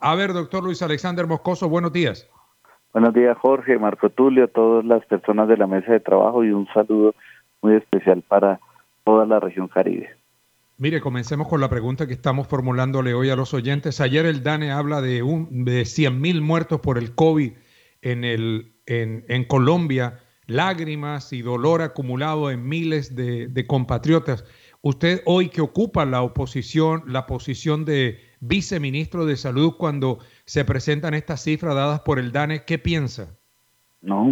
A ver, doctor Luis Alexander Moscoso, buenos días. Buenos días, Jorge, Marco Tulio, todas las personas de la mesa de trabajo y un saludo muy especial para toda la región Caribe. Mire, comencemos con la pregunta que estamos formulándole hoy a los oyentes. Ayer el DANE habla de 100.000 muertos por el COVID en Colombia, lágrimas y dolor acumulado en miles de compatriotas. Usted hoy que ocupa la posición de viceministro de Salud, cuando se presentan estas cifras dadas por el DANE, ¿qué piensa? No,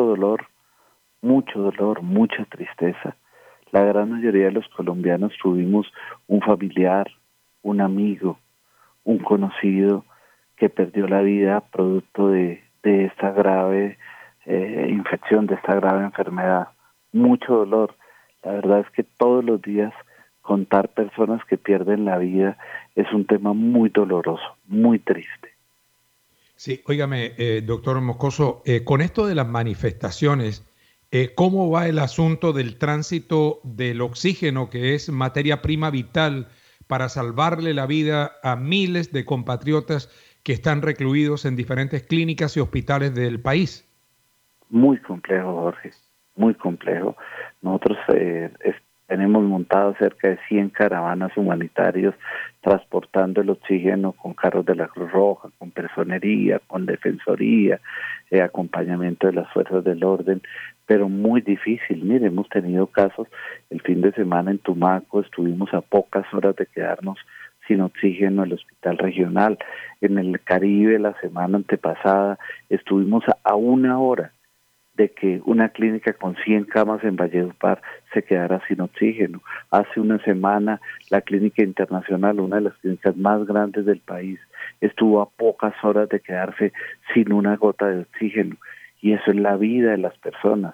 mucho dolor, mucha tristeza. La gran mayoría de los colombianos tuvimos un familiar, un amigo, un conocido que perdió la vida producto de esta grave infección, de esta grave enfermedad. Mucho dolor. La verdad es que todos los días contar personas que pierden la vida es un tema muy doloroso, muy triste. Sí, óigame, doctor Moscoso, con esto de las manifestaciones, ¿cómo va el asunto del tránsito del oxígeno, que es materia prima vital para salvarle la vida a miles de compatriotas que están recluidos en diferentes clínicas y hospitales del país? Muy complejo, Jorge, muy complejo. Nosotros tenemos montado cerca de 100 caravanas humanitarias transportando el oxígeno con carros de la Cruz Roja, con personería, con defensoría, acompañamiento de las fuerzas del orden, pero muy difícil. Mire, hemos tenido casos el fin de semana en Tumaco, estuvimos a pocas horas de quedarnos sin oxígeno en el hospital regional. En el Caribe la semana antepasada estuvimos a una hora de que una clínica con 100 camas en Valledupar se quedara sin oxígeno. Hace una semana la Clínica Internacional, una de las clínicas más grandes del país, estuvo a pocas horas de quedarse sin una gota de oxígeno. Y eso es la vida de las personas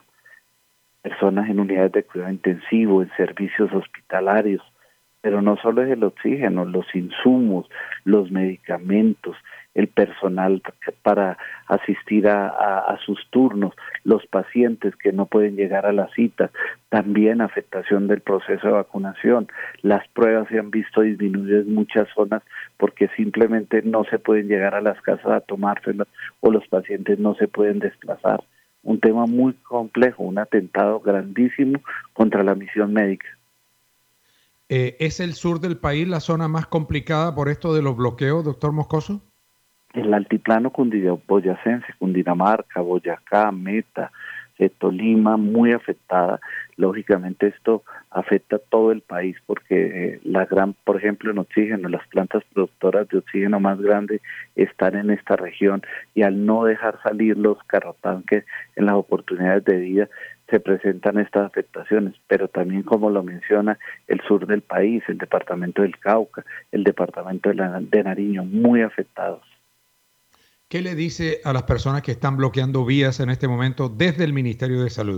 en unidades de cuidado intensivo, en servicios hospitalarios. Pero no solo es el oxígeno, los insumos, los medicamentos, el personal para asistir a sus turnos, los pacientes que no pueden llegar a las citas, también afectación del proceso de vacunación. Las pruebas se han visto disminuidas en muchas zonas porque simplemente no se pueden llegar a las casas a tomárselas o los pacientes no se pueden desplazar. Un tema muy complejo, un atentado grandísimo contra la misión médica. ¿Es el sur del país la zona más complicada por esto de los bloqueos, doctor Moscoso? El altiplano boyacense, Cundinamarca, Boyacá, Meta, Tolima, muy afectada. Lógicamente esto afecta a todo el país porque por ejemplo, en oxígeno, las plantas productoras de oxígeno más grandes están en esta región y al no dejar salir los carrotanques en las oportunidades de vida, se presentan estas afectaciones, pero también, como lo menciona, el sur del país, el departamento del Cauca, el departamento de Nariño, muy afectados. ¿Qué le dice a las personas que están bloqueando vías en este momento desde el Ministerio de Salud?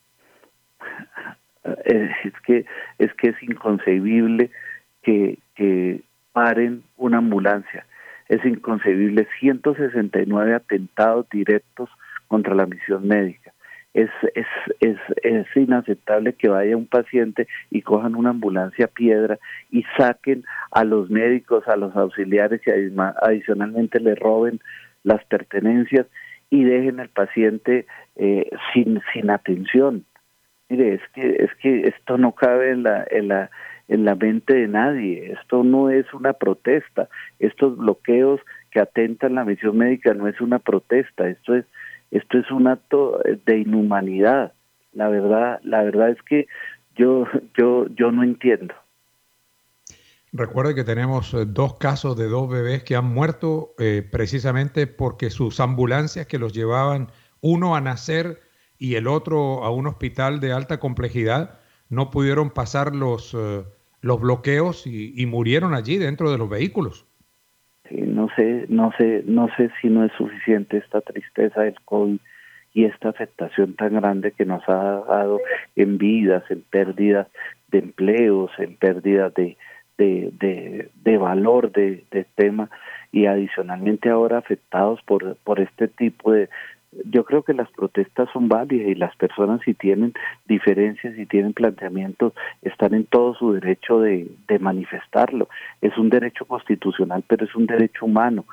Es inconcebible que paren una ambulancia. Es inconcebible 169 atentados directos contra la misión médica. Es inaceptable que vaya un paciente y cojan una ambulancia piedra y saquen a los médicos, a los auxiliares y adicionalmente le roben las pertenencias y dejen al paciente sin atención. Mire, es que esto no cabe en la mente de nadie. Esto no es una protesta. Estos bloqueos que atentan la misión médica no es una protesta. Esto es un acto de inhumanidad. La verdad es que yo no entiendo. Recuerde que tenemos dos casos de dos bebés que han muerto precisamente porque sus ambulancias que los llevaban, uno a nacer y el otro a un hospital de alta complejidad, no pudieron pasar los bloqueos y murieron allí dentro de los vehículos. Sí, no sé si no es suficiente esta tristeza del COVID y esta afectación tan grande que nos ha dado en vidas, en pérdidas de empleos, en pérdidas de valor de tema y adicionalmente ahora afectados por este tipo de... Yo creo que las protestas son válidas y las personas, si tienen diferencias, si tienen planteamientos, están en todo su derecho de manifestarlo. Es un derecho constitucional, pero es un derecho humano.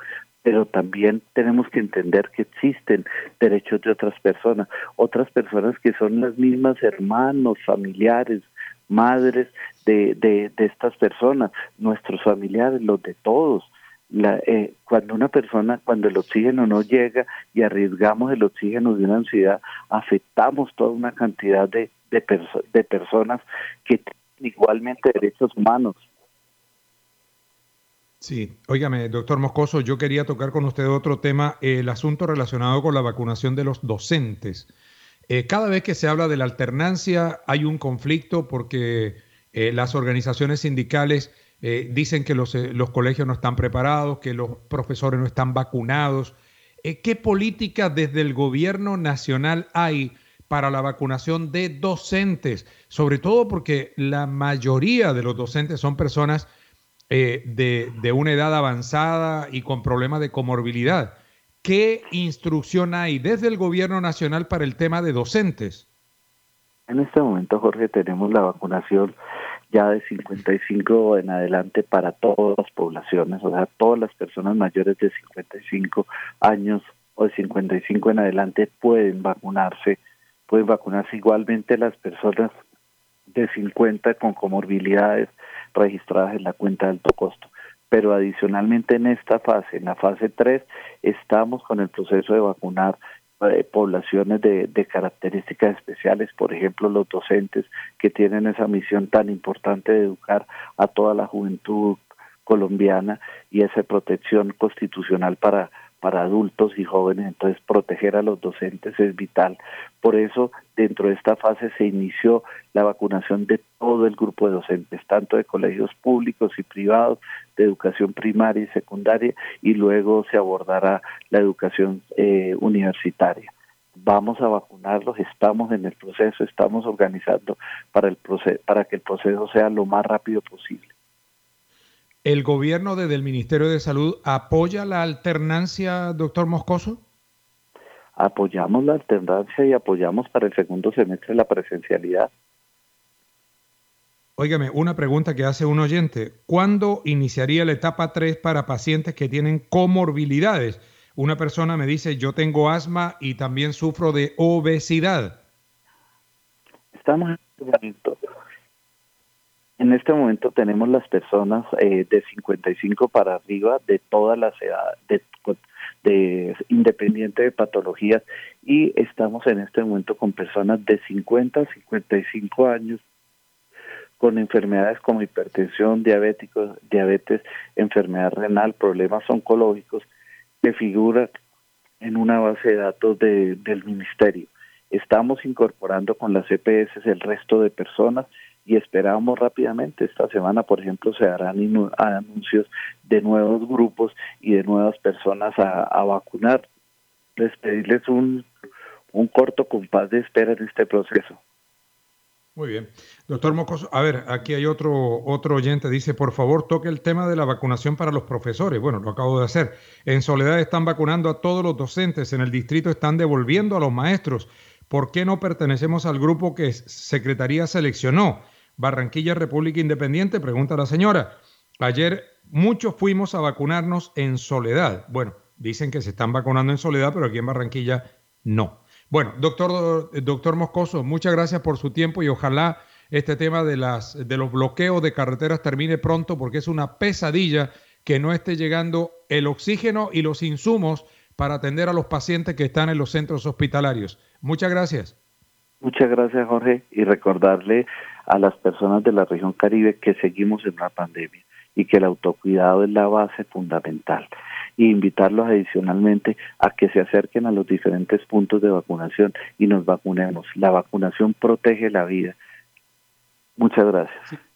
pero también tenemos que entender que existen derechos de otras personas que son las mismas hermanos, familiares, madres de estas personas, nuestros familiares, los de todos. Cuando el oxígeno no llega y arriesgamos el oxígeno de una ciudad, afectamos toda una cantidad de personas que tienen igualmente derechos humanos. Sí, óigame, doctor Moscoso, yo quería tocar con usted otro tema, el asunto relacionado con la vacunación de los docentes. Cada vez que se habla de la alternancia hay un conflicto porque las organizaciones sindicales dicen que los colegios no están preparados, que los profesores no están vacunados. ¿Qué políticas desde el gobierno nacional hay para la vacunación de docentes? Sobre todo porque la mayoría de los docentes son personas de una edad avanzada y con problemas de comorbilidad. ¿Qué instrucción hay desde el gobierno nacional para el tema de docentes? En este momento, Jorge, tenemos la vacunación ya de 55 en adelante para todas las poblaciones, o sea, todas las personas mayores de 55 años o de 55 en adelante pueden vacunarse igualmente las personas de 50 con comorbilidades registradas en la cuenta de alto costo. Pero adicionalmente en la fase 3, estamos con el proceso de vacunar poblaciones de características especiales, por ejemplo, los docentes que tienen esa misión tan importante de educar a toda la juventud colombiana y esa protección constitucional para adultos y jóvenes. Entonces, proteger a los docentes es vital. Por eso, dentro de esta fase se inició la vacunación de todo el grupo de docentes, tanto de colegios públicos y privados, de educación primaria y secundaria, y luego se abordará la educación universitaria. Vamos a vacunarlos, estamos en el proceso, estamos organizando para que el proceso sea lo más rápido posible. ¿El gobierno desde el Ministerio de Salud apoya la alternancia, doctor Moscoso? Apoyamos la alternancia y apoyamos para el segundo semestre la presencialidad. Óigame, una pregunta que hace un oyente. ¿Cuándo iniciaría la etapa 3 para pacientes que tienen comorbilidades? Una persona me dice, yo tengo asma y también sufro de obesidad. Estamos en este momento tenemos las personas de 55 para arriba, de todas las edades, independiente de patologías, y estamos en este momento con personas de 50 a 55 años con enfermedades como hipertensión, diabetes, enfermedad renal, problemas oncológicos, que figuran en una base de datos del ministerio. Estamos incorporando con las EPS el resto de personas y esperamos rápidamente. Esta semana, por ejemplo, se harán anuncios de nuevos grupos y de nuevas personas a vacunar. Les pedirles un corto compás de espera en este proceso. Muy bien. Doctor Moscoso, a ver, aquí hay otro oyente, dice, por favor, toque el tema de la vacunación para los profesores. Bueno, lo acabo de hacer. En Soledad están vacunando a todos los docentes, en el distrito están devolviendo a los maestros. ¿Por qué no pertenecemos al grupo que Secretaría seleccionó? Barranquilla, República Independiente, pregunta la señora. Ayer muchos fuimos a vacunarnos en Soledad. Bueno, dicen que se están vacunando en Soledad, pero aquí en Barranquilla no. Bueno, doctor Moscoso, muchas gracias por su tiempo y ojalá este tema de los bloqueos de carreteras termine pronto, porque es una pesadilla que no esté llegando el oxígeno y los insumos para atender a los pacientes que están en los centros hospitalarios. Muchas gracias. Muchas gracias, Jorge, y recordarle a las personas de la región Caribe que seguimos en una pandemia y que el autocuidado es la base fundamental. Y invitarlos adicionalmente a que se acerquen a los diferentes puntos de vacunación y nos vacunemos. La vacunación protege la vida. Muchas gracias. Sí.